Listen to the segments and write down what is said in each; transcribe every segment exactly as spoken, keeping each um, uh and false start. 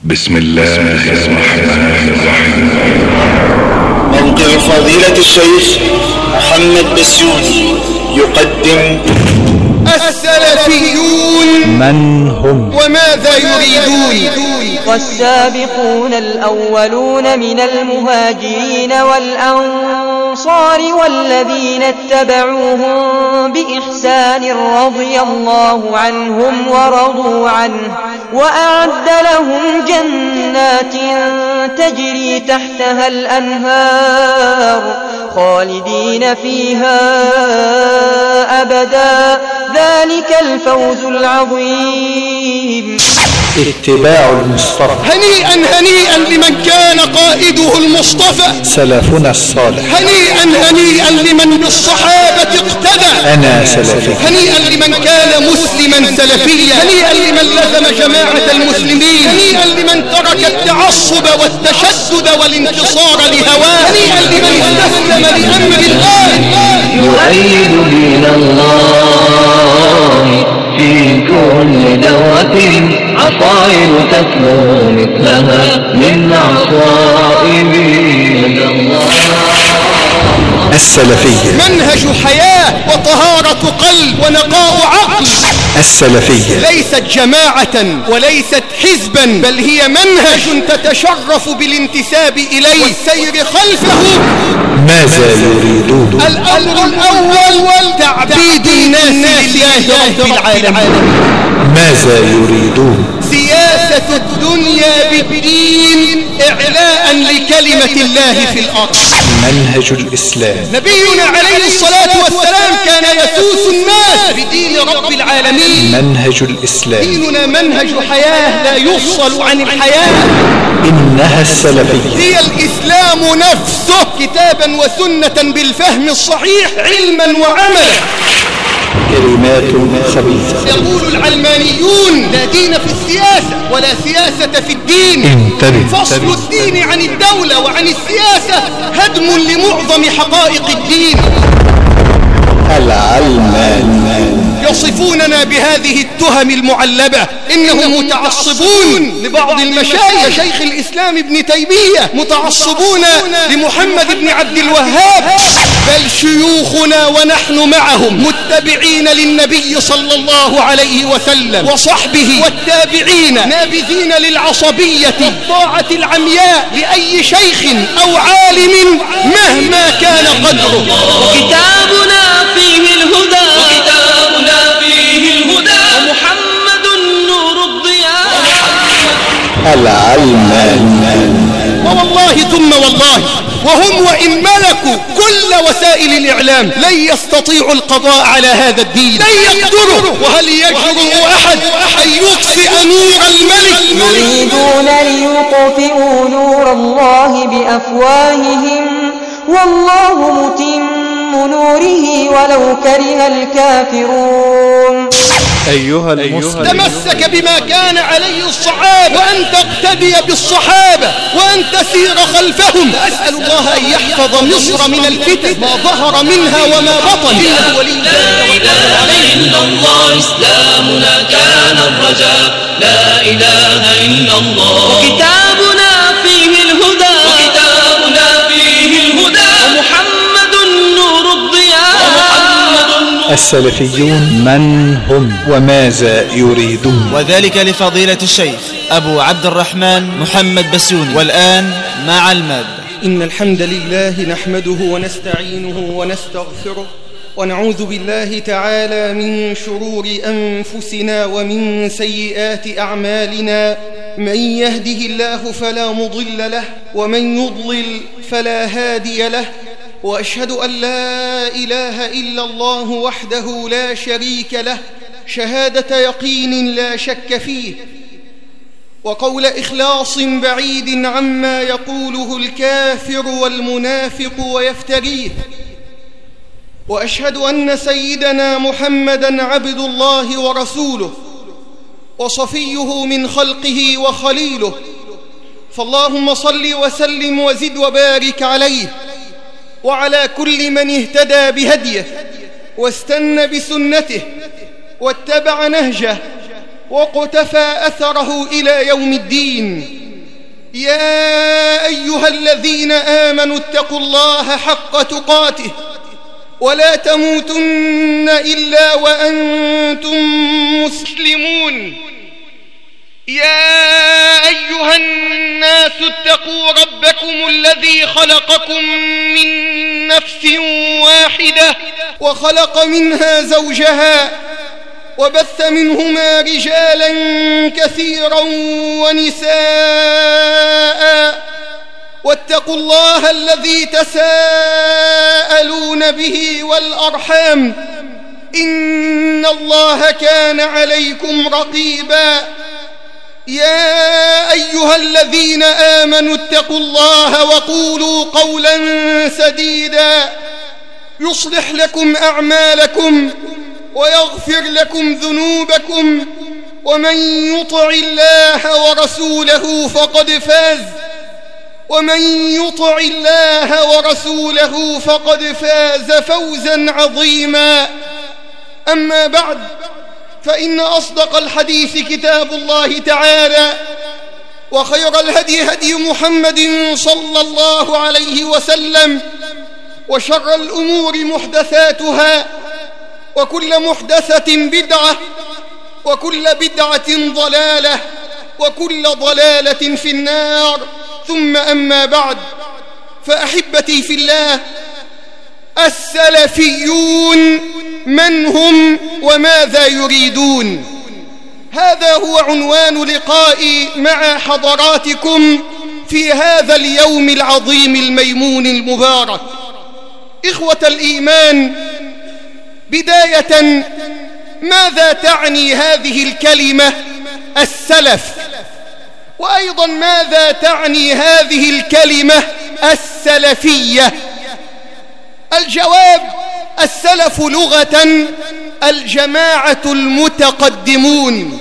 بسم الله الرحمن الرحيم. موقع فضيلة الشيخ محمد بسيوني يقدم السلفيون من هم وماذا يريدون. والسابقون الأولون من المهاجرين والأنصار والذين اتبعوهم بإحسان رضي الله عنهم ورضوا عنه وأعد لهم جنات تجري تحتها الأنهار خالدين فيها أبدا ذلك الفوز العظيم. اتباع المصطفى. هنيئا هنيئا لمن كان قائده المصطفى سلفنا الصالح. هنيئا هنيئا لمن بالصحابة اقتدى. أنا سلفي. هنيئا لمن كان مسلما سلفيا. هنيئا لمن لزم جماعة المسلمين. هنيئا لمن ترك التعصب والتشدد والانتصار لهواه. هنيئا لمن استسلم لأمر الله. يؤيد دين الله في كل دورة عصائب تتلو مثلها من عصائب الله. السلفية منهج حياة وطهارة قلب ونقاء عقل. السلفية ليست جماعة وليست حزبا، بل هي منهج تتشرف بالانتساب إليه والسير خلفه. ماذا يريدون؟ الأمر الأول تعبيد الناس لله رب العالمين. ماذا يريدون؟ سياسة الدنيا بالدين إعلاء لكلمة الله في الأرض. منهج الإسلام. نبينا عليه الصلاة والسلام كان يسوس الناس بدين رب العالمين. منهج الإسلام. ديننا منهج حياة لا يفصل عن الحياة. إنها السلفية. هي الإسلام نفسه كتابا وسنة بالفهم الصحيح علما وعملا. كلمات خبيثة. يقول العلمانيون لا دين في السياسة ولا سياسة في الدين. انتبه. فصل الدين عن الدولة وعن السياسة هدم لمعظم حقائق الدين. العلمان يصفوننا بهذه التهم المعلبة إنهم متعصبون لبعض المشايخ. شيخ الإسلام ابن تيمية متعصبون لمحمد بن عبد الوهاب، بل شيوخنا ونحن معهم متبعين للنبي صلى الله عليه وسلم وصحبه والتابعين نابذين للعصبية الطاعة العمياء لأي شيخ أو عالم مهما كان قدره. وكتابنا فيه الهدى وكتابنا فيه الهدى ومحمد النور الضياء. العلمان. ووالله ثم والله وهم وإن ملكوا كل وسائل الإعلام لن يستطيعوا القضاء على هذا الدين، لن يقدروا. وهل يجرؤ أحد أن يطفئ نور الملك؟ يريدون ليطفئوا نور الله بأفواههم والله متم نوره ولو كره الكافرون. أيها المسلم، تمسك بما كان عليه الصحابة وأن تقتدي بالصحابة وأن تسير خلفهم. أسأل الله أن يحفظ مصر من الفتن ما ظهر منها وما بطن. لا إله إلا الله إسلامنا كان الرجاء. لا إله إلا الله وكتابنا فيه الهدى وكتابنا فيه الهدى ومحمد النور الضياء. السلفيون من هم وماذا يريدون؟ وذلك لفضيلة الشيخ أبو عبد الرحمن محمد بسيوني. والآن مع المادة. إن الحمد لله نحمده ونستعينه ونستغفره ونعوذ بالله تعالى من شرور أنفسنا ومن سيئات أعمالنا. من يهده الله فلا مضل له ومن يضلل فلا هادي له. وأشهد أن لا إله إلا الله وحده لا شريك له شهادة يقين لا شك فيه، وقول إخلاص بعيد عما يقوله الكافر والمنافق ويفتريه. وأشهد أن سيدنا محمدًا عبد الله ورسوله وصفيه من خلقه وخليله. فاللهم صل وسلم وزد وبارك عليه وعلى كل من اهتدى بهديه واستنى بسنته واتبع نهجه وقتفى أثره إلى يوم الدين. يا أيها الذين آمنوا اتقوا الله حق تقاته ولا تموتن إلا وأنتم مسلمون. يا أيها الناس اتقوا ربكم الذي خلقكم من نفس واحدة وخلق منها زوجها وبث منهما رجالا كثيرا ونساء واتقوا الله الذي تساءلون به والأرحام إن الله كان عليكم رقيبا. يا أيها الذين آمنوا اتقوا الله وقولوا قولا سديدا يصلح لكم أعمالكم ويغفر لكم ذنوبكم ومن يطع الله ورسوله فقد فاز ومن يطع الله ورسوله فقد فاز فوزا عظيما. أما بعد، فإن أصدق الحديث كتاب الله تعالى، وخير الهدي هدي محمد صلى الله عليه وسلم، وشر الأمور محدثاتها، وكل محدثة بدعة، وكل بدعة ضلالة، وكل ضلالة في النار. ثم أما بعد، فأحبتي في الله، السلفيون من هم وماذا يريدون؟ هذا هو عنوان لقائي مع حضراتكم في هذا اليوم العظيم الميمون المبارك. إخوة الإيمان، بداية، ماذا تعني هذه الكلمة السلف؟ وأيضا ماذا تعني هذه الكلمة السلفية؟ الجواب: السلف لغة الجماعة المتقدمون.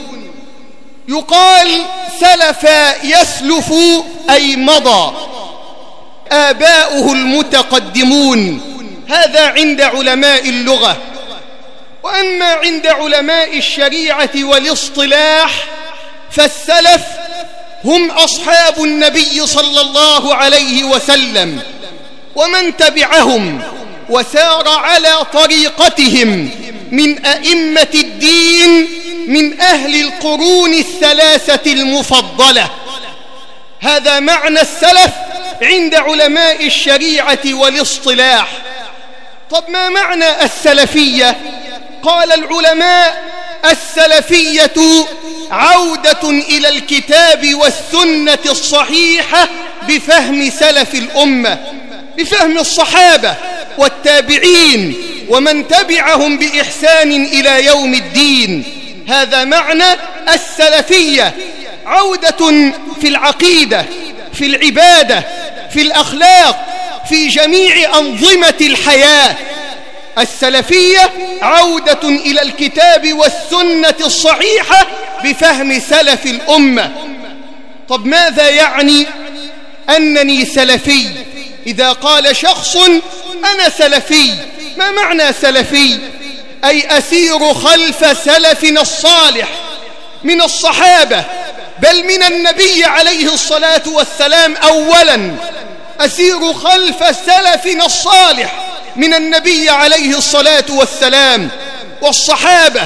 يقال سلف يسلف أي مضى، آباؤه المتقدمون. هذا عند علماء اللغة. وأما عند علماء الشريعة والاصطلاح، فالسلف هم أصحاب النبي صلى الله عليه وسلم ومن تبعهم وسار على طريقتهم من أئمة الدين من أهل القرون الثلاثة المفضلة. هذا معنى السلف عند علماء الشريعة والاصطلاح. طب ما معنى السلفية؟ قال العلماء: السلفية عودة إلى الكتاب والسنة الصحيحة بفهم سلف الأمة، بفهم الصحابة والتابعين ومن تبعهم بإحسان إلى يوم الدين. هذا معنى السلفية، عودة في العقيدة، في العبادة، في الأخلاق، في جميع أنظمة الحياة. السلفية عودة إلى الكتاب والسنة الصحيحة بفهم سلف الأمة. طب ماذا يعني أنني سلفي؟ إذا قال شخص أنا سلفي، ما معنى سلفي؟ أي أسير خلف سلفنا الصالح من الصحابة، بل من النبي عليه الصلاة والسلام أولا. أسير خلف سلفنا الصالح من النبي عليه الصلاة والسلام والصحابة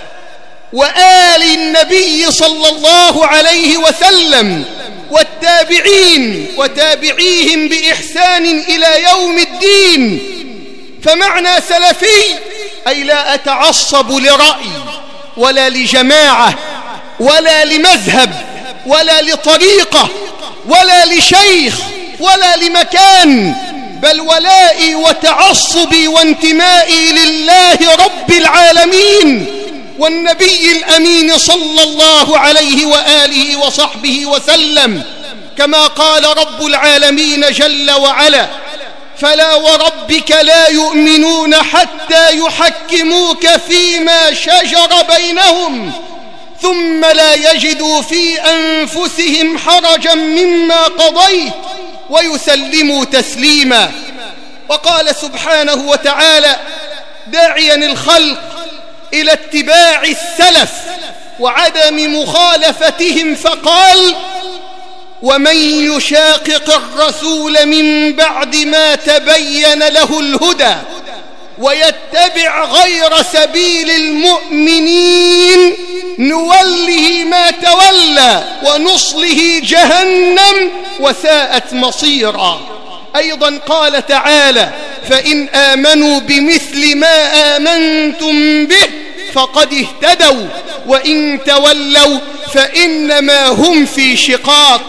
وآل النبي صلى الله عليه وسلم والتابعين وتابعيهم بإحسان إلى يوم الدين. فمعنى سلفي أي لا أتعصب لرأي ولا لجماعة ولا لمذهب ولا لطريقة ولا لشيخ ولا لمكان، بل ولائي وتعصبي وانتمائي لله رب العالمين والنبي الأمين صلى الله عليه وآله وصحبه وسلم، كما قال رب العالمين جل وعلا: فلا وربك لا يؤمنون حتى يحكموك فيما شجر بينهم ثم لا يجدوا في أنفسهم حرجا مما قضيت ويسلموا تسليما. وقال سبحانه وتعالى داعيا الخلق إلى اتباع السلف وعدم مخالفتهم، فقال: ومن يشاقق الرسول من بعد ما تبين له الهدى ويتبع غير سبيل المؤمنين نوله ما تولى ونصله جهنم وساءت مصيرا. أيضا قال تعالى: فإن آمنوا بمثل ما آمنتم به فقد اهتدوا وإن تولوا فإنما هم في شقاق.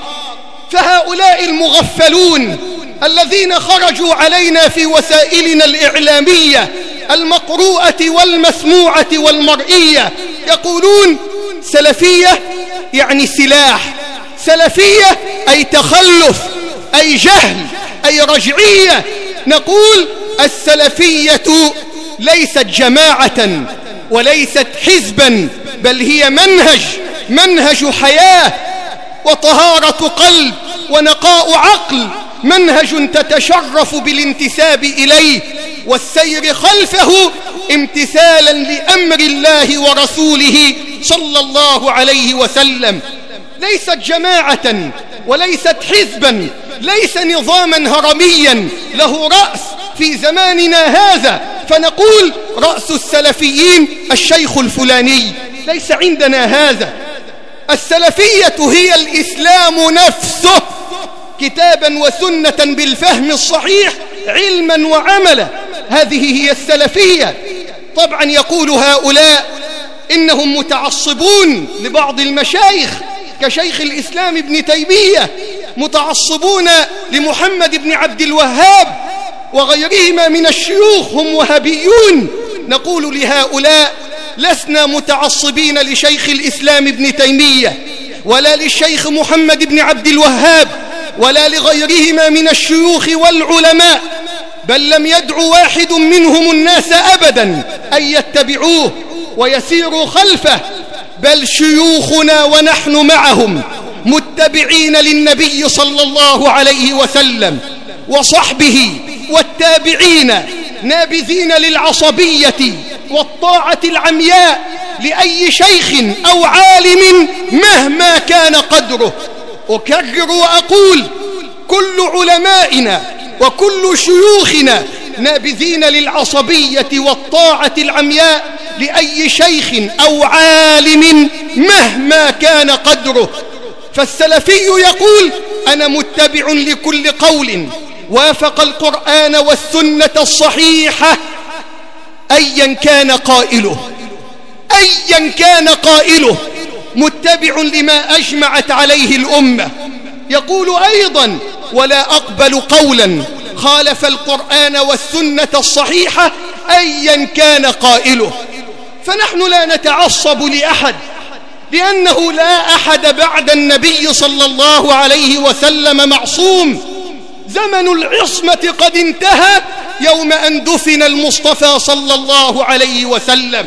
فهؤلاء المغفلون الذين خرجوا علينا في وسائلنا الإعلامية المقروءة والمسموعة والمرئية يقولون سلفية يعني سلاح، سلفية أي تخلف، أي جهل، أي رجعية. نقول السلفية ليست جماعة وليست حزبا، بل هي منهج، منهج حياة وطهارة قلب ونقاء عقل، منهج تتشرف بالانتساب إليه والسير خلفه امتثالا لأمر الله ورسوله صلى الله عليه وسلم. ليست جماعة وليست حزبا، ليس نظاما هرميا له رأس في زماننا هذا فنقول رأس السلفيين الشيخ الفلاني. ليس عندنا هذا. السلفية هي الإسلام نفسه كتابا وسنة بالفهم الصحيح علما وعملا. هذه هي السلفية. طبعا يقول هؤلاء إنهم متعصبون لبعض المشايخ كشيخ الإسلام ابن تيمية، متعصبون لمحمد بن عبد الوهاب وغيرهما من الشيوخ هم وهابيون. نقول لهؤلاء لسنا متعصبين لشيخ الإسلام ابن تيمية ولا للشيخ محمد بن عبد الوهاب ولا لغيرهما من الشيوخ والعلماء، بل لم يدع واحد منهم الناس أبدا أن يتبعوه ويسيروا خلفه، بل شيوخنا ونحن معهم متبعين للنبي صلى الله عليه وسلم وصحبه والتابعين، نابذين للعصبية والطاعة العمياء لأي شيخ أو عالم مهما كان قدره. أكرر وأقول كل علمائنا وكل شيوخنا نابذين للعصبية والطاعة العمياء لأي شيخ أو عالم مهما كان قدره. فالسلفي يقول أنا متبع لكل قول وافق القرآن والسنة الصحيحة أيا كان قائله، أيا كان قائله متبع لما أجمعت عليه الأمة. يقول أيضا ولا أقبل قولا خالف القرآن والسنة الصحيحة أيا كان قائله. فنحن لا نتعصب لأحد لأنه لا أحد بعد النبي صلى الله عليه وسلم معصوم. زمن العصمة قد انتهى يوم أن دفن المصطفى صلى الله عليه وسلم.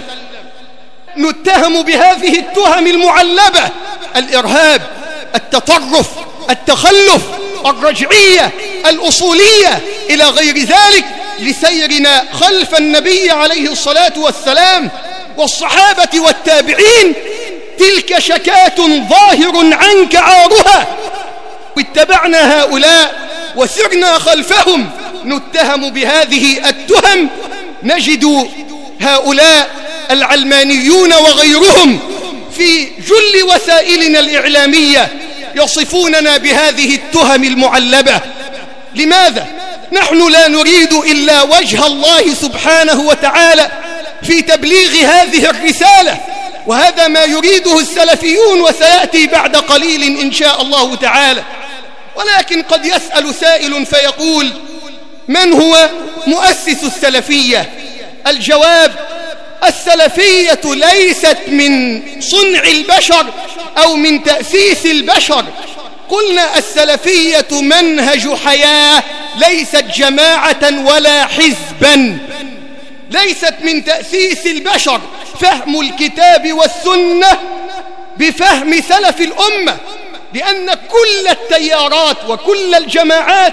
نتهم بهذه التهم المعلبة: الإرهاب، التطرف، التخلف، الرجعية، الأصولية إلى غير ذلك لسيرنا خلف النبي عليه الصلاة والسلام والصحابة والتابعين. تلك شكاة ظاهر عنك عارها. واتبعنا هؤلاء وسرنا خلفهم نتهم بهذه التهم. نجد هؤلاء العلمانيون وغيرهم في جل وسائلنا الإعلامية يصفوننا بهذه التهم المعلبة. لماذا؟ نحن لا نريد إلا وجه الله سبحانه وتعالى في تبليغ هذه الرسالة، وهذا ما يريده السلفيون وسيأتي بعد قليل إن شاء الله تعالى. ولكن قد يسأل سائل فيقول: من هو مؤسس السلفية؟ الجواب: السلفية ليست من صنع البشر أو من تأسيس البشر. قلنا السلفية منهج حياة، ليست جماعة ولا حزبا، ليست من تأسيس البشر. فهم الكتاب والسنة بفهم سلف الأمة، لأن كل التيارات وكل الجماعات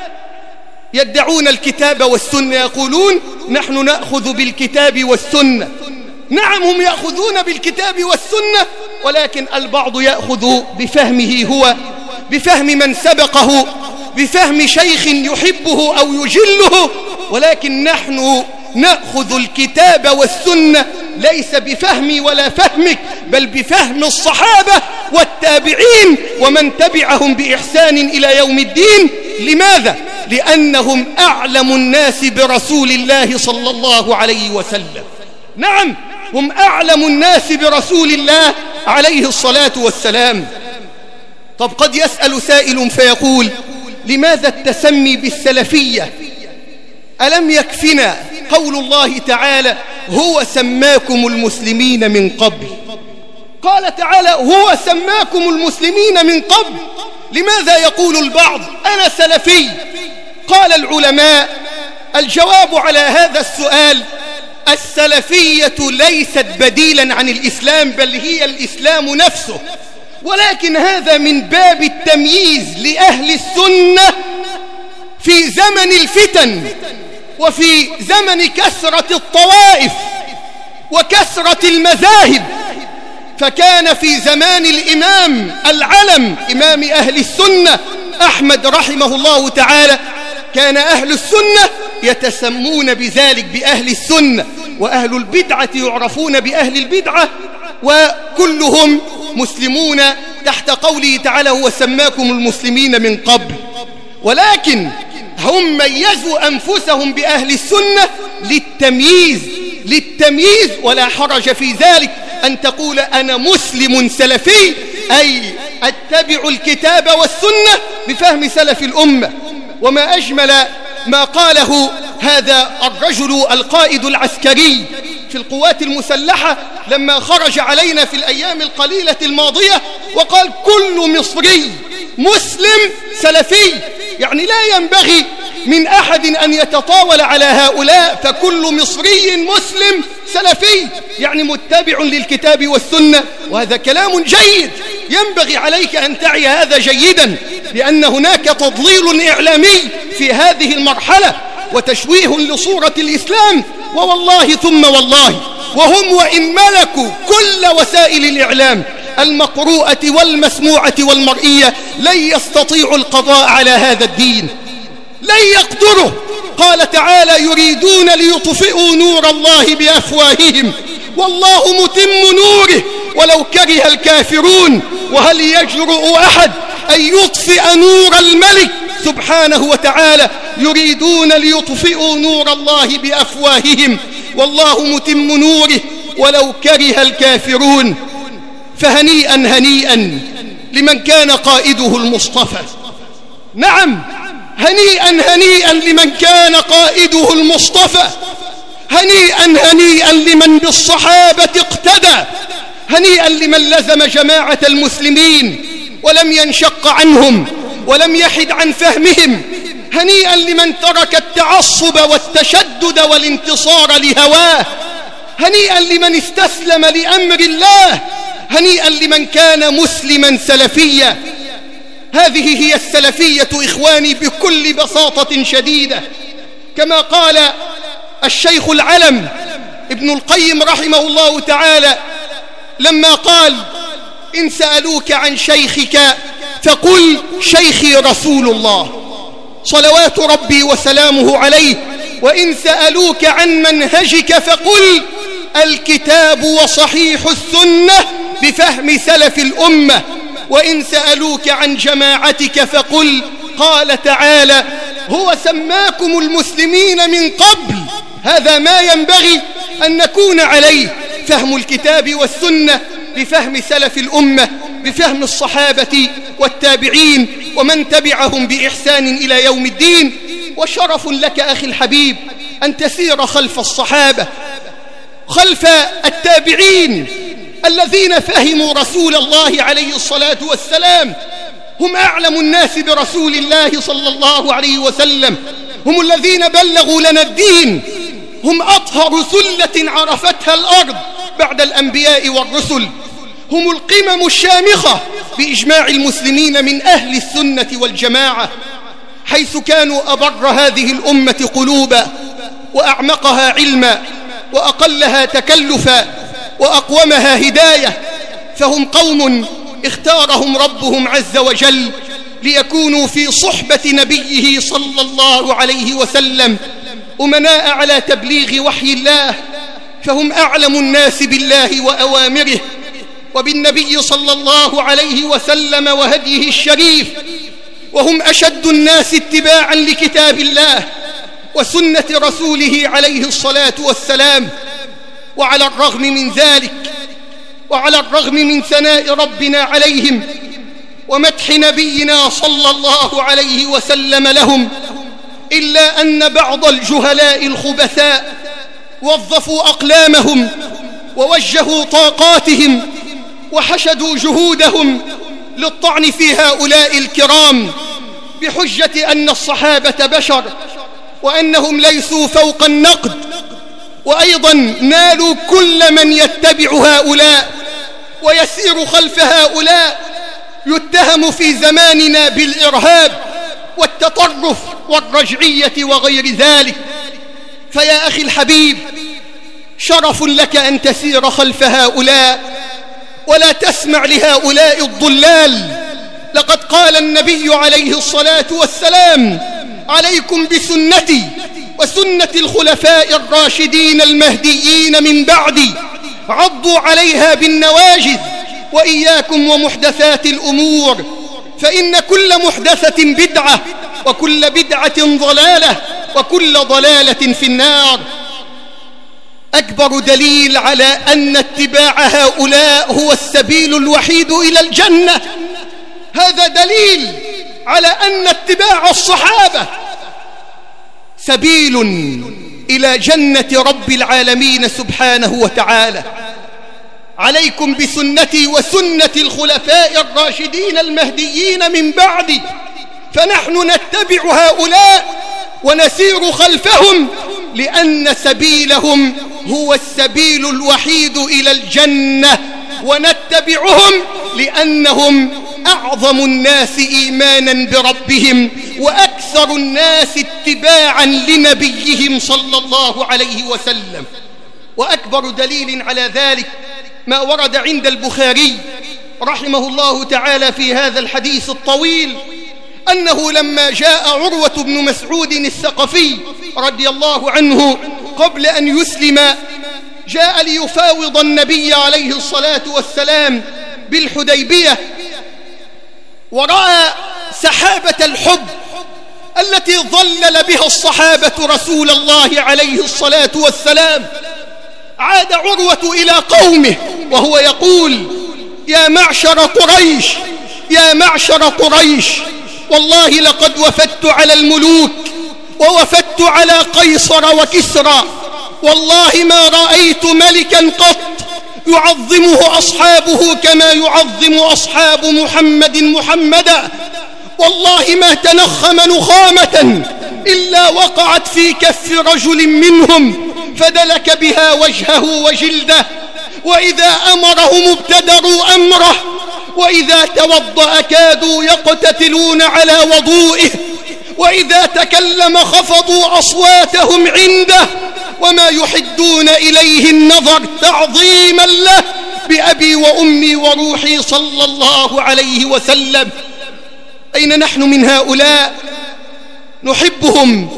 يدعون الكتاب والسنة، يقولون نحن نأخذ بالكتاب والسنة. نعم، هم يأخذون بالكتاب والسنة، ولكن البعض يأخذ بفهمه هو بفهم من سبقه، بفهم شيخ يحبه أو يجله، ولكن نحن نأخذ الكتاب والسنة ليس بفهمي ولا فهمك، بل بفهم الصحابة والتابعين ومن تبعهم بإحسان إلى يوم الدين. لماذا؟ لأنهم أعلم الناس برسول الله صلى الله عليه وسلم. نعم، هم أعلم الناس برسول الله عليه الصلاة والسلام. طب قد يسأل سائل فيقول: لماذا التسمي بالسلفية؟ ألم يكفنا قول الله تعالى: هو سماكم المسلمين من قبل؟ قال تعالى: هو سماكم المسلمين من قبل. لماذا يقول البعض: أنا سلفي؟ قال العلماء: الجواب على هذا السؤال: السلفية ليست بديلا عن الإسلام، بل هي الإسلام نفسه، ولكن هذا من باب التمييز لأهل السنة في زمن الفتن وفي زمن كثرة الطوائف وكثرة المذاهب. فكان في زمان الإمام العلم إمام أهل السنة أحمد رحمه الله تعالى، كان أهل السنة يتسمون بذلك بأهل السنة، وأهل البدعة يعرفون بأهل البدعة، وكلهم مسلمون تحت قوله تعالى: هو سماكم المسلمين من قبل. ولكن هم ميزوا أنفسهم بأهل السنة للتمييز للتمييز ولا حرج في ذلك أن تقول: أنا مسلم سلفي، أي أتبع الكتاب والسنة بفهم سلف الأمة. وما أجمل ما قاله هذا الرجل القائد العسكري في القوات المسلحة لما خرج علينا في الأيام القليلة الماضية وقال: كل مصري مسلم سلفي. يعني لا ينبغي من أحد أن يتطاول على هؤلاء، فكل مصري مسلم سلفي، يعني متبع للكتاب والسنة. وهذا كلام جيد، ينبغي عليك أن تعي هذا جيدا، لأن هناك تضليل إعلامي في هذه المرحلة وتشويه لصورة الإسلام، ووالله ثم والله وهم وإن ملكوا كل وسائل الإعلام المقروءة والمسموعة والمرئية لن يستطيعوا القضاء على هذا الدين، لن يقدروا. قال تعالى: يريدون ليطفئوا نور الله بأفواههم والله متم نوره ولو كره الكافرون. وهل يجرؤ أحد أن يطفئ نور الملك سبحانه وتعالى؟ يريدون ليطفئوا نور الله بأفواههم والله متم نوره ولو كره الكافرون. فهنيئا هنيئا لمن كان قائده المصطفى. نعم، هنيئا هنيئا لمن كان قائده المصطفى. هنيئا هنيئا لمن بالصحابة اقتدى. هنيئا لمن لزم جماعة المسلمين ولم ينشق عنهم ولم يحد عن فهمهم. هنيئا لمن ترك التعصب والتشدد والانتصار لهواه. هنيئا لمن استسلم لأمر الله. هنيئا لمن كان مسلما سلفيا. هذه هي السلفية إخواني بكل بساطة شديدة، كما قال الشيخ العلم ابن القيم رحمه الله تعالى لما قال: إن سألوك عن شيخك فقل شيخي رسول الله صلوات ربي وسلامه عليه، وإن سألوك عن منهجك فقل الكتاب وصحيح السنة بفهم سلف الأمة، وإن سألوك عن جماعتك فقل قال تعالى: هو سماكم المسلمين من قبل. هذا ما ينبغي أن نكون عليه، فهم الكتاب والسنة بفهم سلف الأمة، بفهم الصحابة والتابعين ومن تبعهم بإحسان إلى يوم الدين. وشرف لك أخي الحبيب أن تسير خلف الصحابة، خلف التابعين الذين فهموا رسول الله عليه الصلاة والسلام. هم أعلم الناس برسول الله صلى الله عليه وسلم، هم الذين بلغوا لنا الدين، هم أطهر سلة عرفتها الأرض بعد الأنبياء والرسل، هم القمم الشامخة بإجماع المسلمين من أهل السنة والجماعة، حيث كانوا أبر هذه الأمة قلوبا وأعمقها علما وأقلها تكلفا وأقومها هداية. فهم قوم اختارهم ربهم عز وجل ليكونوا في صحبة نبيه صلى الله عليه وسلم أمناء على تبليغ وحي الله، فهم أعلم الناس بالله وأوامره وبالنبي صلى الله عليه وسلم وهديه الشريف، وهم أشد الناس اتباعا لكتاب الله وسنة رسوله عليه الصلاة والسلام. وعلى الرغم من ذلك، وعلى الرغم من ثناء ربنا عليهم ومدح نبينا صلى الله عليه وسلم لهم، إلا أن بعض الجهلاء الخبثاء وظفوا أقلامهم ووجهوا طاقاتهم وحشدوا جهودهم للطعن في هؤلاء الكرام بحجة أن الصحابة بشر وأنهم ليسوا فوق النقد، وأيضا نالوا كل من يتبع هؤلاء ويسير خلف هؤلاء يتهم في زماننا بالإرهاب والتطرف والرجعية وغير ذلك. فيا أخي الحبيب، شرف لك أن تسير خلف هؤلاء ولا تسمع لهؤلاء الضلال. لقد قال النبي عليه الصلاة والسلام: عليكم بسنتي وسنة الخلفاء الراشدين المهديين من بعدي، عضوا عليها بالنواجذ، وإياكم ومحدثات الأمور، فإن كل محدثة بدعة، وكل بدعة ضلالة، وكل ضلالة في النار. أكبر دليل على أن اتباع هؤلاء هو السبيل الوحيد إلى الجنة، هذا دليل على أن اتباع الصحابة سبيل إلى جنة رب العالمين سبحانه وتعالى. عليكم بسنتي وسنة الخلفاء الراشدين المهديين من بعدي، فنحن نتبع هؤلاء ونسير خلفهم لأن سبيلهم هو السبيل الوحيد إلى الجنة، ونتبعهم لأنهم أعظم الناس إيمانا بربهم وأكثر الناس اتباعا لنبيهم صلى الله عليه وسلم. وأكبر دليل على ذلك ما ورد عند البخاري رحمه الله تعالى في هذا الحديث الطويل، أنه لما جاء عروة بن مسعود الثقفي رضي الله عنه قبل أن يسلم، جاء ليفاوض النبي عليه الصلاة والسلام بالحديبية، ورأى سحابة الحب التي ظلل بها الصحابة رسول الله عليه الصلاة والسلام. عاد عروة إلى قومه وهو يقول: يا معشر قريش، يا معشر قريش، والله لقد وفدت على الملوك ووفدت على قيصر وكسرى، والله ما رأيت ملكا قط يعظمه أصحابه كما يعظم أصحاب محمد محمدا، والله ما تنخم نخامة إلا وقعت في كف رجل منهم فدلك بها وجهه وجلده، وإذا أمرهم ابتدروا أمره، وإذا توضأ كادوا يقتتلون على وضوئه، وإذا تكلم خفضوا أصواتهم عنده، وما يحدون إليه النظر تعظيما له بأبي وأمي وروحي صلى الله عليه وسلم. أين نحن من هؤلاء؟ نحبهم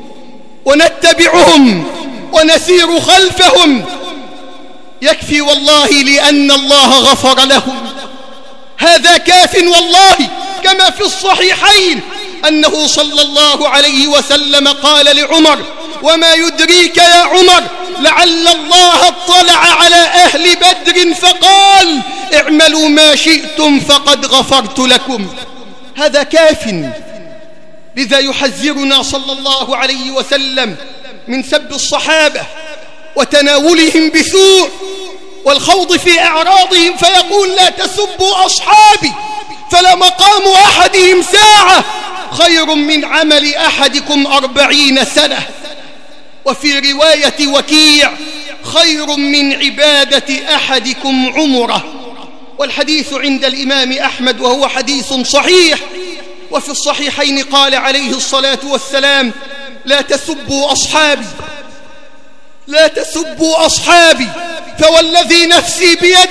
ونتبعهم ونسير خلفهم، يكفي والله لأن الله غفر لهم، هذا كاف والله. كما في الصحيحين أنه صلى الله عليه وسلم قال لعمر: وما يدريك يا عمر لعل الله اطلع على أهل بدر فقال: اعملوا ما شئتم فقد غفرت لكم، هذا كاف. لذا يحذرنا صلى الله عليه وسلم من سب الصحابة وتناولهم بسوء والخوض في أعراضهم، فيقول: لا تسبوا أصحابي فلمقام أحدهم ساعة خير من عمل أحدكم أربعين سنة. وفي رواية وكيع: خير من عبادة أحدكم عمره. والحديث عند الإمام أحمد وهو حديث صحيح. وفي الصحيحين قال عليه الصلاة والسلام: لا تسبوا أصحابي، لا تسبوا أصحابي، فوالذي نفسي بيده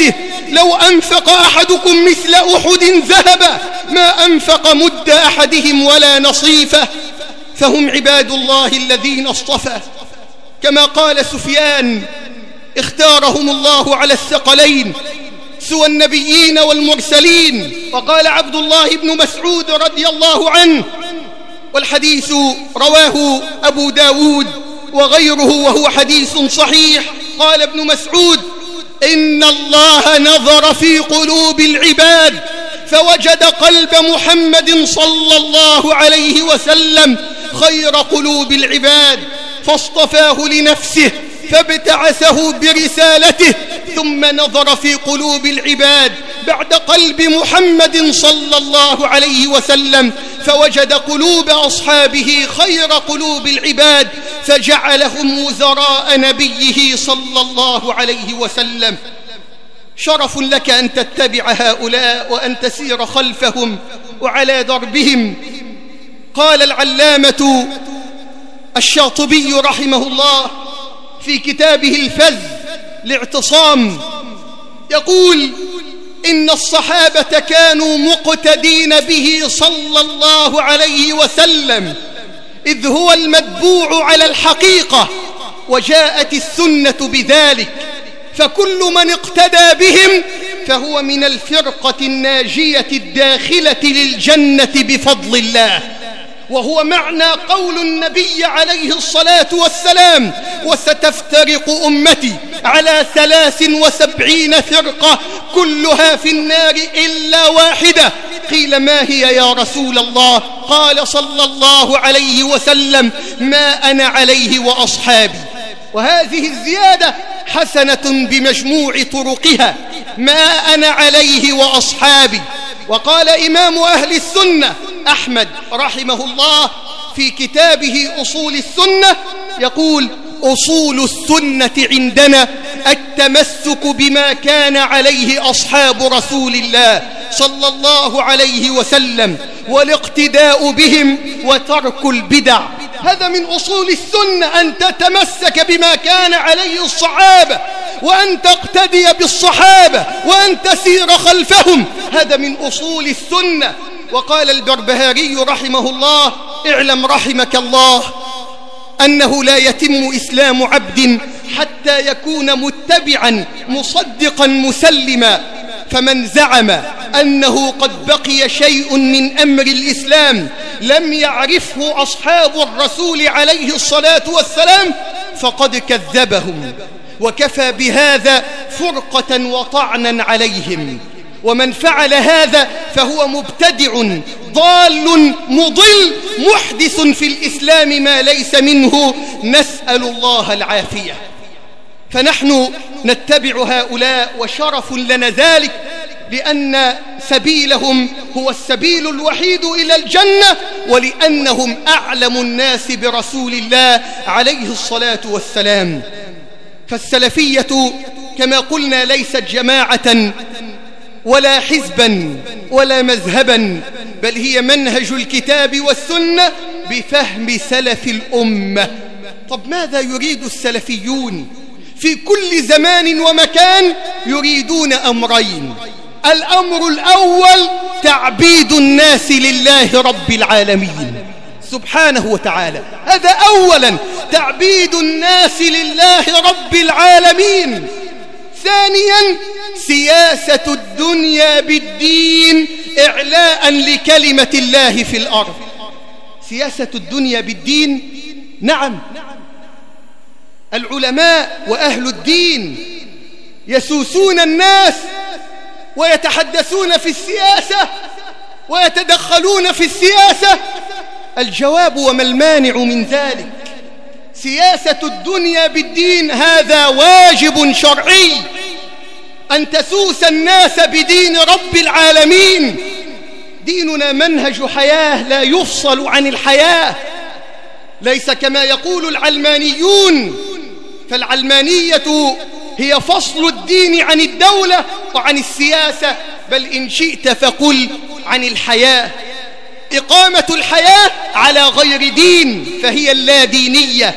لو أنفق أحدكم مثل أحد ذهبا ما أنفق مد أحدهم ولا نصيفه، فهم عباد الله الذين اصطفى. كما قال سفيان: اختارهم الله على الثقلين سوى النبيين والمرسلين. وقال عبد الله بن مسعود رضي الله عنه، والحديث رواه أبو داود وغيره وهو حديث صحيح، قال ابن مسعود: إن الله نظر في قلوب العباد فوجد قلب محمد صلى الله عليه وسلم خير قلوب العباد، فاصطفاه لنفسه فابتعثه برسالته، ثم نظر في قلوب العباد بعد قلب محمد صلى الله عليه وسلم فوجد قلوب أصحابه خير قلوب العباد، فجعلهم وزراء نبيه صلى الله عليه وسلم. شرف لك أن تتبع هؤلاء وأن تسير خلفهم وعلى دربهم. قال العلامة الشاطبي رحمه الله في كتابه الفذ لاعتصام، يقول: إن الصحابة كانوا مقتدين به صلى الله عليه وسلم، إذ هو المتبوع على الحقيقة، وجاءت السنة بذلك، فكل من اقتدى بهم فهو من الفرقة الناجية الداخلة للجنة بفضل الله. وهو معنى قول النبي عليه الصلاة والسلام: وستفترق أمتي على ثلاث وسبعين فرقة كلها في النار إلا واحدة. قيل: ما هي يا رسول الله؟ قال صلى الله عليه وسلم: ما أنا عليه وأصحابي. وهذه الزيادة حسنة بمجموع طرقها: ما أنا عليه وأصحابي. وقال إمام أهل السنة أحمد رحمه الله في كتابه أصول السنة، يقول: أصول السنة عندنا التمسك بما كان عليه أصحاب رسول الله صلى الله عليه وسلم، والاقتداء بهم وترك البدع. هذا من أصول السنة، أن تتمسك بما كان عليه الصحابة، وأن تقتدي بالصحابة، وأن تسير خلفهم. هذا من أصول السنة. وقال البربهاري رحمه الله: اعلم رحمك الله أنه لا يتم إسلام عبد حتى يكون متبعا مصدقا مسلما، فمن زعم أنه قد بقي شيء من أمر الإسلام لم يعرفه أصحاب الرسول عليه الصلاة والسلام فقد كذبهم، وكفى بهذا فرقة وطعنا عليهم. ومن فعل هذا فهو مبتدع ضال مضل محدث في الإسلام ما ليس منه، نسأل الله العافية. فنحن نتبع هؤلاء وشرف لنا ذلك، لأن سبيلهم هو السبيل الوحيد إلى الجنة، ولأنهم أعلم الناس برسول الله عليه الصلاة والسلام. فالسلفية كما قلنا ليست جماعة ولا حزبا ولا مذهبا، بل هي منهج الكتاب والسنة بفهم سلف الأمة. طب ماذا يريد السلفيون؟ في كل زمان ومكان يريدون أمرين: الأمر الأول تعبيد الناس لله رب العالمين سبحانه وتعالى، هذا أولا، تعبيد الناس لله رب العالمين. ثانيا سياسة الدنيا بالدين إعلاء لكلمة الله في الأرض. سياسة الدنيا بالدين، نعم، العلماء وأهل الدين يسوسون الناس ويتحدثون في السياسة ويتدخلون في السياسة. الجواب: وما المانع من ذلك؟ سياسة الدنيا بالدين هذا واجب شرعي، أن تسوس الناس بدين رب العالمين. ديننا منهج حياة لا يفصل عن الحياة، ليس كما يقول العلمانيون، فالعلمانية هي فصل الدين عن الدولة وعن السياسة، بل إن شئت فقل عن الحياة. إقامة الحياة على غير دين فهي اللادينية.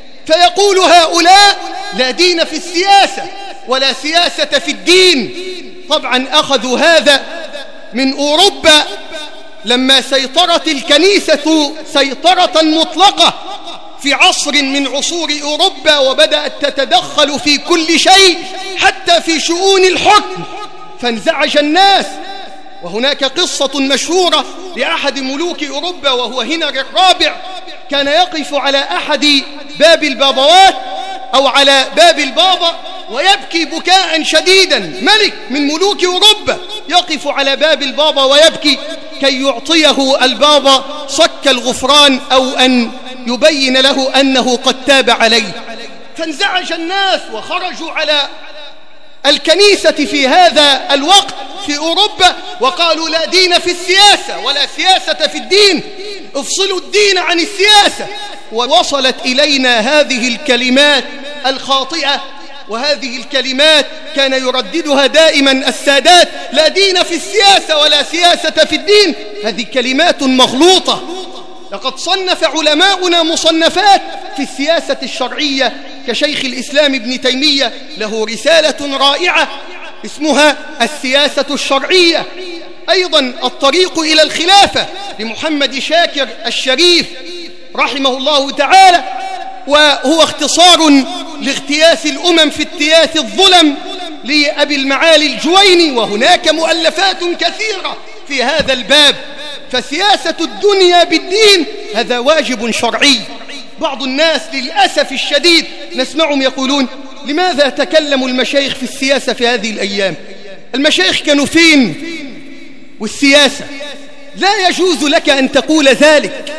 فيقول هؤلاء: لا دين في السياسة ولا سياسة في الدين. طبعا أخذوا هذا من أوروبا لما سيطرت الكنيسة سيطرة مطلقة في عصر من عصور أوروبا، وبدأت تتدخل في كل شيء حتى في شؤون الحكم، فانزعج الناس. وهناك قصة مشهورة لأحد ملوك أوروبا وهو هنري الرابع، كان يقف على أحد باب البابوات أو على باب البابا ويبكي بكاء شديدا. ملك من ملوك أوروبا يقف على باب البابا ويبكي كي يعطيه البابا صك الغفران أو أن يبين له أنه قد تاب عليه. فانزعج الناس وخرجوا على الكنيسة في هذا الوقت في أوروبا وقالوا لا دين في السياسة ولا سياسة في الدين، افصلوا الدين عن السياسة. ووصلت إلينا هذه الكلمات الخاطئة، وهذه الكلمات كان يرددها دائما السادات: لا دين في السياسة ولا سياسة في الدين. هذه كلمات مغلوطة. لقد صنف علماؤنا مصنفات في السياسة الشرعية كشيخ الإسلام ابن تيمية، له رسالة رائعة اسمها السياسة الشرعية. أيضا الطريق إلى الخلافة لمحمد شاكر الشريف رحمه الله تعالى، وهو اختصار لاغتياث الأمم في اجتياث الظلم لأبي المعالي الجويني، وهناك مؤلفات كثيرة في هذا الباب. فسياسة الدنيا بالدين هذا واجب شرعي. بعض الناس للأسف الشديد نسمعهم يقولون: لماذا تكلموا المشايخ في السياسة في هذه الأيام؟ المشايخ كانوا فين والسياسة؟ لا يجوز لك أن تقول ذلك.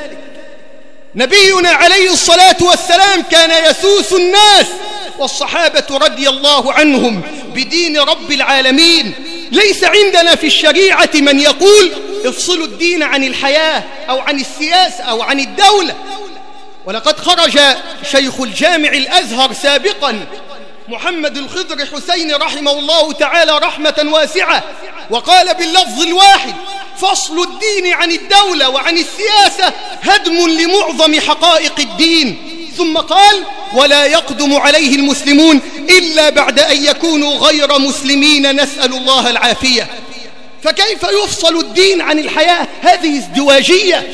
نبينا عليه الصلاة والسلام كان يسوس الناس والصحابة رضي الله عنهم بدين رب العالمين. ليس عندنا في الشريعة من يقول افصلوا الدين عن الحياة أو عن السياسة أو عن الدولة. ولقد خرج شيخ الجامع الأزهر سابقا محمد الخضر حسين رحمه الله تعالى رحمة واسعة وقال باللفظ الواحد: فصل الدين عن الدولة وعن السياسة هدم لمعظم حقائق الدين. ثم قال: ولا يقدم عليه المسلمون إلا بعد أن يكونوا غير مسلمين، نسأل الله العافية. فكيف يفصل الدين عن الحياة؟ هذه ازدواجية.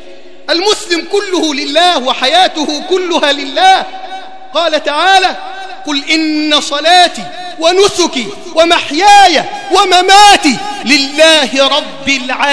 المسلم كله لله وحياته كلها لله. قال تعالى: قل إن صلاتي ونسكي ومحياي ومماتي لله رب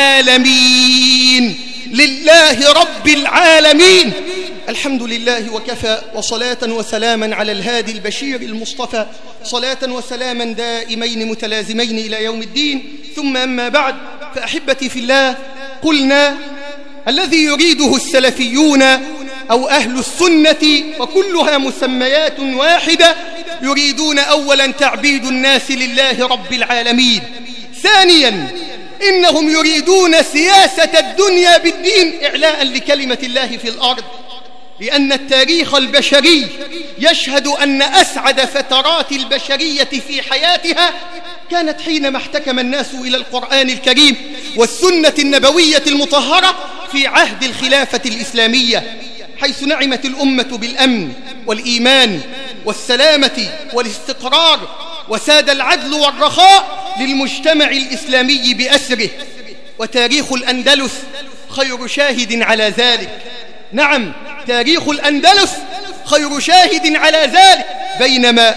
العالمين. لله رب العالمين. الحمد لله وكفى، وصلاة وسلاما على الهادي البشير المصطفى، صلاة وسلاما دائمين متلازمين إلى يوم الدين. ثم أما بعد، فأحبتي في الله، قلنا الذي يريده السلفيون أو أهل السنة وكلها مسميات واحدة يريدون أولا تعبيد الناس لله رب العالمين. ثانيا إنهم يريدون سياسة الدنيا بالدين إعلاء لكلمة الله في الأرض، لأن التاريخ البشري يشهد أن أسعد فترات البشرية في حياتها كانت حينما احتكم الناس إلى القرآن الكريم والسنة النبوية المطهرة في عهد الخلافة الإسلامية، حيث نعمت الأمة بالأمن والإيمان والسلامة والاستقرار، وساد العدل والرخاء للمجتمع الإسلامي بأسره. وتاريخ الأندلس خير شاهد على ذلك. نعم، تاريخ الأندلس خير شاهد على ذلك. بينما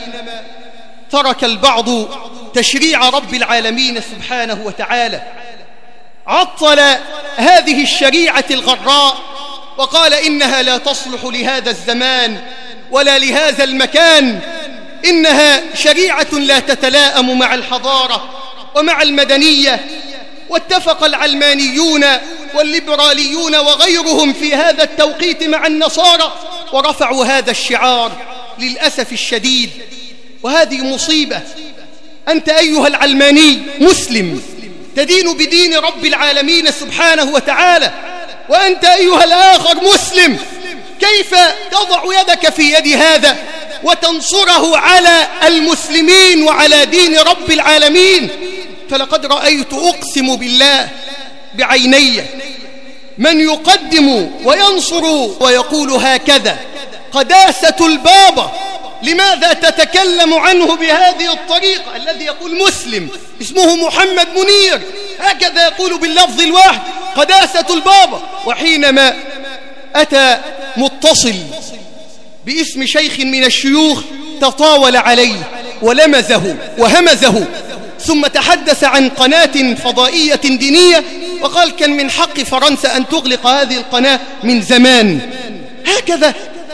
ترك البعض تشريع رب العالمين سبحانه وتعالى، عطل هذه الشريعة الغراء وقال إنها لا تصلح لهذا الزمان ولا لهذا المكان، إنها شريعة لا تتلائم مع الحضارة ومع المدنية. واتفق العلمانيون والليبراليون وغيرهم في هذا التوقيت مع النصارى ورفعوا هذا الشعار للأسف الشديد. وهذه مصيبة. أنت أيها العلماني مسلم تدين بدين رب العالمين سبحانه وتعالى، وأنت أيها الآخر مسلم، كيف تضع يدك في يد هذا وتنصره على المسلمين وعلى دين رب العالمين؟ فلقد رأيت أقسم بالله بعيني من يقدم وينصر ويقول هكذا: قداسة البابا لماذا تتكلم عنه بهذه الطريقة؟ الذي يقول مسلم اسمه محمد منير هكذا يقول باللفظ الواحد قداسة البابا، وحينما أتى متصل باسم شيخ من الشيوخ تطاول عليه ولمزه وهمزه، ثم تحدث عن قناة فضائية دينية وقال كان من حق فرنسا أن تغلق هذه القناة من زمان. هكذا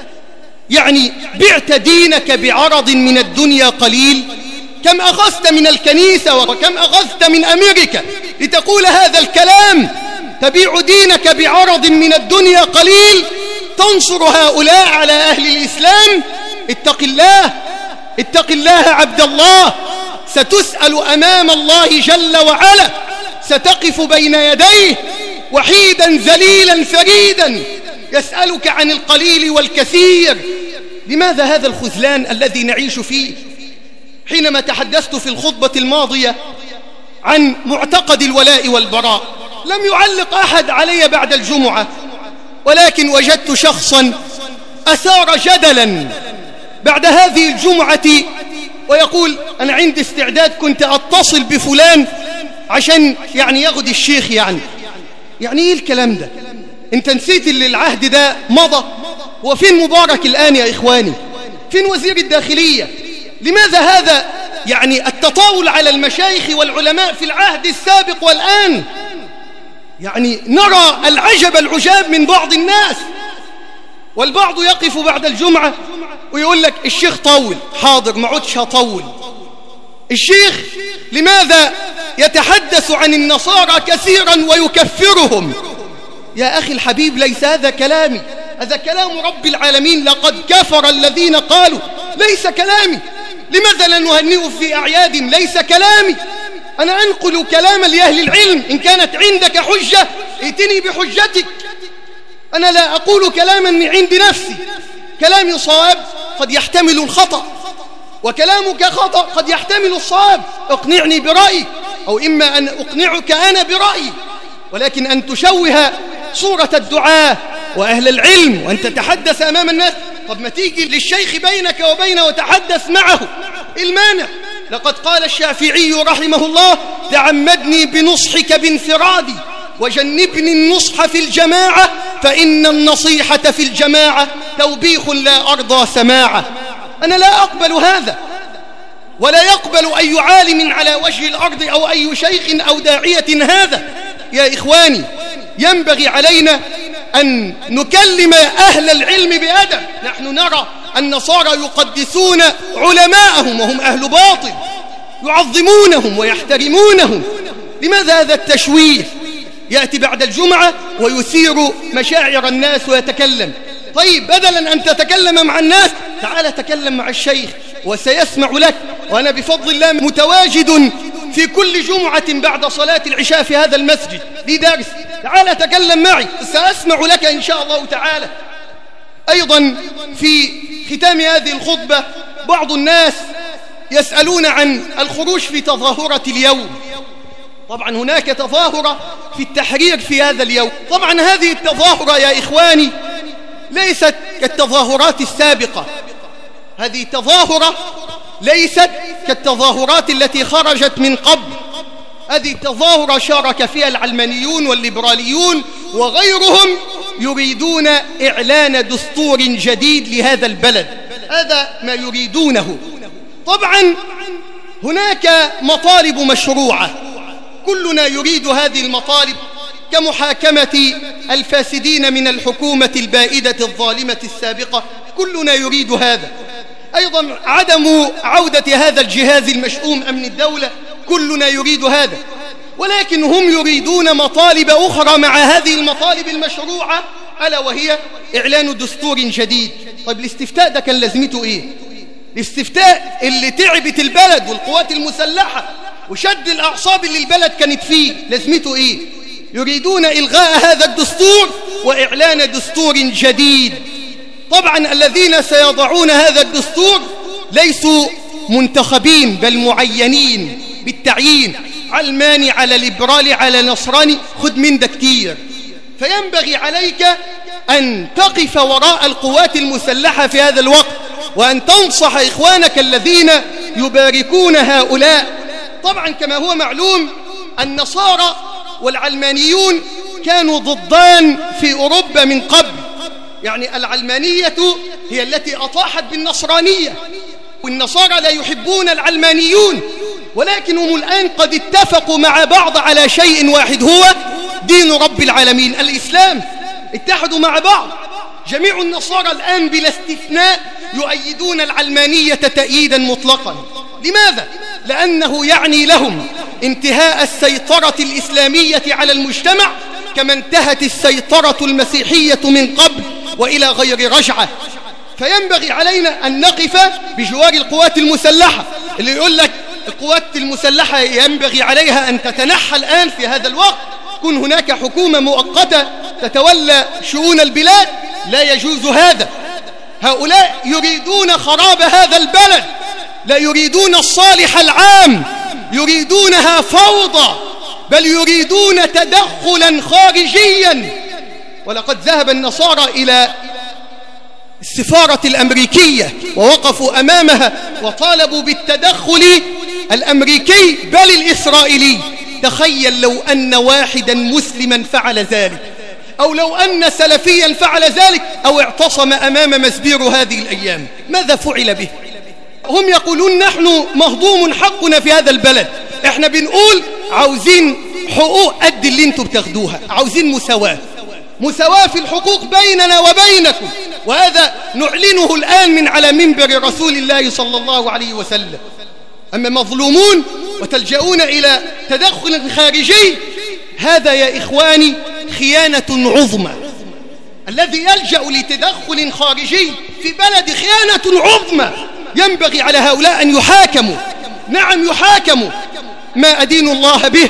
يعني بعت دينك بعرض من الدنيا قليل؟ كم أخذت من الكنيسة وكم أخذت من أمريكا لتقول هذا الكلام؟ تبيع دينك بعرض من الدنيا قليل، تنصر هؤلاء على أهل الإسلام. اتق الله، اتق الله عبد الله، ستسأل أمام الله جل وعلا، ستقف بين يديه وحيدا ذليلا فريدا يسألك عن القليل والكثير. لماذا هذا الخذلان الذي نعيش فيه؟ حينما تحدثت في الخطبة الماضية عن معتقد الولاء والبراء لم يعلق أحد علي بعد الجمعة، ولكن وجدت شخصا أثار جدلا بعد هذه الجمعة ويقول أنا عندي استعداد كنت أتصل بفلان عشان يعني ياخد الشيخ. يعني يعني إيه الكلام ده؟ أنت نسيت اللي العهد ده مضى؟ وفين مبارك الآن يا إخواني؟ فين وزير الداخلية؟ لماذا هذا يعني التطاول على المشايخ والعلماء في العهد السابق والآن؟ يعني نرى العجب العجاب من بعض الناس، والبعض يقف بعد الجمعة ويقول لك الشيخ طول. حاضر، ما عدش هطول. الشيخ لماذا يتحدث عن النصارى كثيرا ويكفرهم؟ يا أخي الحبيب، ليس هذا كلامي، هذا كلام رب العالمين. لقد كفر الذين قالوا ليس كلامي. لماذا لا نهنئه في أعيادهم؟ ليس كلامي، أنا أنقل كلام لأهل العلم. إن كانت عندك حجة ائتني بحجتك، أنا لا أقول كلاما من عند نفسي. كلامي صواب قد يحتمل الخطأ، وكلامك خطأ قد يحتمل الصواب. اقنعني برأيي، أو إما أن أقنعك أنا برأيي، ولكن أن تشوه صورة الدعاة وأهل العلم وأن تتحدث أمام الناس. طب ما تيجي للشيخ بينك وبينه وتحدث معه، المانع؟ لقد قال الشافعي رحمه الله تعمدني بنصحك بانفرادي وجنبني النصح في الجماعة، فإن النصيحة في الجماعة توبيخ لا أرضى سماعه. أنا لا أقبل هذا، ولا يقبل أي عالم على وجه الأرض أو أي شيخ أو داعية هذا. يا إخواني، ينبغي علينا أن نكلم أهل العلم بأدب. نحن نرى النصارى يقدسون علماءهم وهم أهل باطل، يعظمونهم ويحترمونهم. لماذا هذا التشويه؟ يأتي بعد الجمعة ويثير مشاعر الناس ويتكلم. طيب، بدلا أن تتكلم مع الناس تعال تكلم مع الشيخ وسيسمع لك. وأنا بفضل الله متواجد في كل جمعة بعد صلاة العشاء في هذا المسجد لي درس، تعال تكلم معي سأسمع لك إن شاء الله تعالى. أيضا في ختام هذه الخطبة بعض الناس يسألون عن الخروج في تظاهرة اليوم. طبعا هناك تظاهرة في التحرير في هذا اليوم. طبعا هذه التظاهرة يا إخواني ليست كالتظاهرات السابقة، هذه تظاهرة ليست كالتظاهرات التي خرجت من قبل. هذه تظاهرة شارك فيها العلمانيون والليبراليون وغيرهم، يريدون إعلان دستور جديد لهذا البلد. هذا ما يريدونه. طبعا هناك مطالب مشروعة، كلنا يريد هذه المطالب، كمحاكمة الفاسدين من الحكومة البائدة الظالمة السابقة، كلنا يريد هذا. أيضا عدم عودة هذا الجهاز المشؤوم أمن الدولة، كلنا يريد هذا. ولكن هم يريدون مطالب أخرى مع هذه المطالب المشروعة، ألا وهي إعلان دستور جديد. طيب الاستفتاء ده كان لازمته إيه؟ الاستفتاء اللي تعبت البلد والقوات المسلحة وشد الأعصاب اللي البلد كانت فيه، لازمته إيه؟ يريدون إلغاء هذا الدستور وإعلان دستور جديد. طبعا الذين سيضعون هذا الدستور ليسوا منتخبين بل معينين بالتعيين، علماني على ليبرالي على نصراني، خذ من ده كتير. فينبغي عليك أن تقف وراء القوات المسلحة في هذا الوقت وأن تنصح إخوانك الذين يباركون هؤلاء. طبعا كما هو معلوم النصارى والعلمانيون كانوا ضدان في أوروبا من قبل، يعني العلمانية هي التي أطاحت بالنصرانية، والنصارى لا يحبون العلمانيون، ولكنهم الآن قد اتفقوا مع بعض على شيء واحد هو دين رب العالمين الإسلام. اتحدوا مع بعض. جميع النصارى الآن بلا استثناء يؤيدون العلمانية تأييدا مطلقا. لماذا؟ لأنه يعني لهم انتهاء السيطرة الإسلامية على المجتمع كما انتهت السيطرة المسيحية من قبل وإلى غير رجعة. فينبغي علينا أن نقف بجوار القوات المسلحة. اللي يقول لك القوات المسلحة ينبغي عليها أن تتنحى الآن في هذا الوقت، تكون هناك حكومة مؤقتة تتولى شؤون البلاد، لا يجوز هذا. هؤلاء يريدون خراب هذا البلد، لا يريدون الصالح العام، يريدونها فوضى، بل يريدون تدخلا خارجيا. ولقد ذهب النصارى إلى السفارة الأمريكية ووقفوا أمامها وطالبوا بالتدخل الأمريكي بل الإسرائيلي. تخيل لو أن واحدا مسلما فعل ذلك، أو لو أن سلفيا فعل ذلك، أو اعتصم أمام مسبير هذه الأيام، ماذا فعل به؟ هم يقولون نحن مهضوم حقنا في هذا البلد، احنا بنقول عاوزين حقوق قد اللي انتم بتاخدوها، عاوزين مساواة، مساواة في الحقوق بيننا وبينكم. وهذا نعلنه الآن من على منبر رسول الله صلى الله عليه وسلم. أما مظلومون وتلجؤون إلى تدخل خارجي، هذا يا إخواني خيانة عظمى. الذي يلجأ لتدخل خارجي في بلد خيانة عظمى. ينبغي على هؤلاء أن يحاكموا، نعم يحاكموا. ما أدين الله به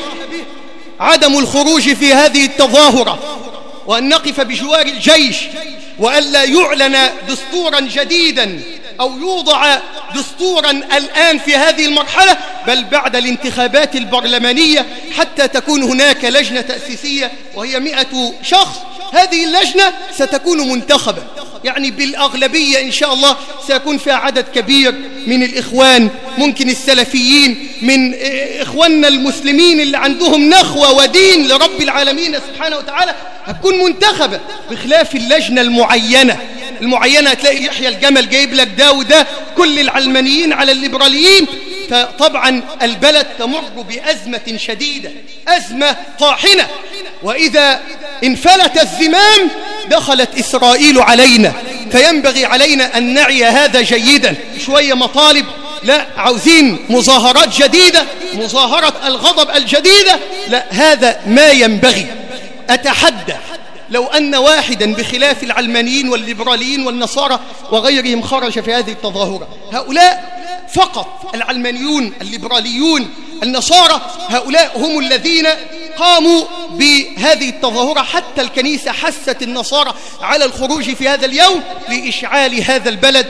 عدم الخروج في هذه التظاهرة، وأن نقف بجوار الجيش، وألا يعلن دستورا جديدا أو يوضع دستورا الآن في هذه المرحلة، بل بعد الانتخابات البرلمانية، حتى تكون هناك لجنة تأسيسية وهي مئة شخص. هذه اللجنة ستكون منتخبة، يعني بالأغلبية إن شاء الله سيكون فيها عدد كبير من الإخوان، ممكن السلفيين، من إخواننا المسلمين اللي عندهم نخوة ودين لرب العالمين سبحانه وتعالى، هتكون منتخبة. بخلاف اللجنة المعينة المعينة هتلاقي يحيى الجمل جايب لك ده وده، كل العلمانيين على الليبراليين. فطبعا البلد تمر بأزمة شديدة، أزمة طاحنة، وإذا انفلت الزمام دخلت إسرائيل علينا. فينبغي علينا أن نعي هذا جيدا. شوية مطالب، لا، عاوزين مظاهرات جديدة، مظاهرة الغضب الجديدة، لا، هذا ما ينبغي. أتحدى لو أن واحدا بخلاف العلمانيين والليبراليين والنصارى وغيرهم خرج في هذه التظاهرة. هؤلاء فقط، العلمانيون، الليبراليون، النصارى، هؤلاء هم الذين قاموا بهذه التظاهرة. حتى الكنيسة حثت النصارى على الخروج في هذا اليوم لإشعال هذا البلد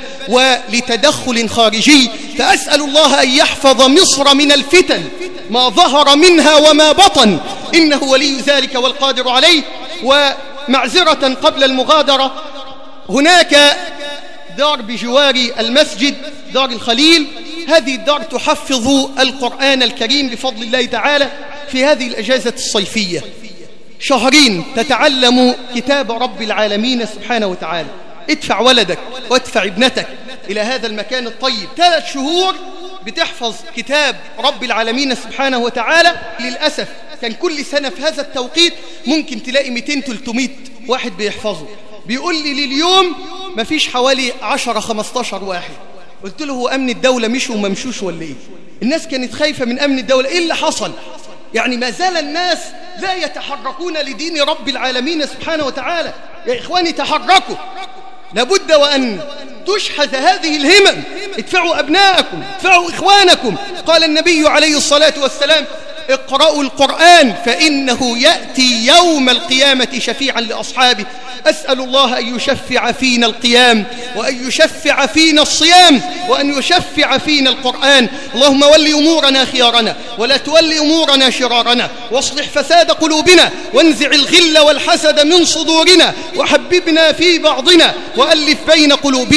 ولتدخل خارجي. فأسأل الله أن يحفظ مصر من الفتن ما ظهر منها وما بطن، إنه ولي ذلك والقادر عليه. ومعذرة قبل المغادرة، هناك دار بجوار المسجد، دار الخليل. هذه الدار تحفظ القرآن الكريم بفضل الله تعالى في هذه الأجازة الصيفية. شهرين تتعلم كتاب رب العالمين سبحانه وتعالى. ادفع ولدك وادفع ابنتك إلى هذا المكان الطيب. ثلاث شهور بتحفظ كتاب رب العالمين سبحانه وتعالى. للأسف كان كل سنة في هذا التوقيت ممكن تلاقي مئتين ثلاثمئة واحد بيحفظه. بيقول لي لليوم ما فيش حوالي عشرة خمستاشر واحد. قلت له هو أمن الدولة مشوا وما مشوش ولا إيه؟ الناس كانت خايفة من أمن الدولة، إيه اللي حصل؟ يعني ما زال الناس لا يتحركون لدين رب العالمين سبحانه وتعالى. يا إخواني تحركوا، لابد وأن تشحذ هذه الهمم. ادفعوا أبناءكم، ادفعوا إخوانكم. قال النبي عليه الصلاة والسلام اقرأوا القرآن فإنه يأتي يوم القيامة شفيعا لأصحابه. أسأل الله أن يشفع فينا القيام، وأن يشفع فينا الصيام، وأن يشفع فينا القرآن. اللهم ول أمورنا خيارنا، ولا تول أمورنا شرارنا، واصلح فساد قلوبنا، وانزع الغل والحسد من صدورنا، وحببنا في بعضنا، وألف بين قلوبنا.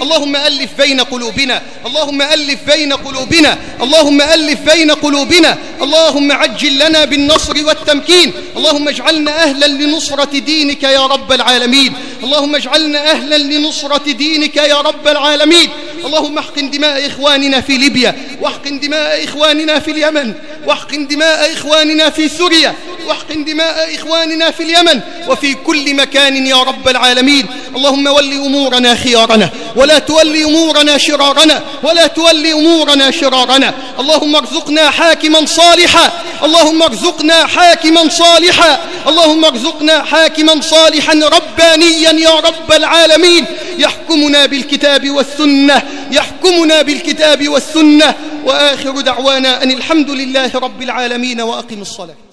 اللهم ألف بين قلوبنا، اللهم ألف بين قلوبنا، اللهم ألف بين قلوبنا، اللهم عجل لنا بالنصر والتمكين، اللهم اجعلنا أهلا لنصرة دينك يا رب العالمين، اللهم اجعلنا أهلا لنصرة دينك يا رب العالمين. اللهم احقن دماء إخواننا في ليبيا، واحقن دماء إخواننا في اليمن، واحقن دماء إخواننا في سوريا، واحقن دماء إخواننا في اليمن وفي كل مكان يا رب العالمين. اللهم ول أمورنا خيارنا، ولا تولي أمورنا شرارنا، ولا تولي أمورنا شرارنا. اللهم ارزقنا حاكما صالحا، اللهم ارزقنا حاكما صالحا، اللهم ارزقنا حاكما صالحا ربانيا يا رب العالمين، يحكمنا بالكتاب والسنة، يحكمنا بالكتاب والسنة. وآخر دعوانا أن الحمد لله رب العالمين، وأقم الصلاة.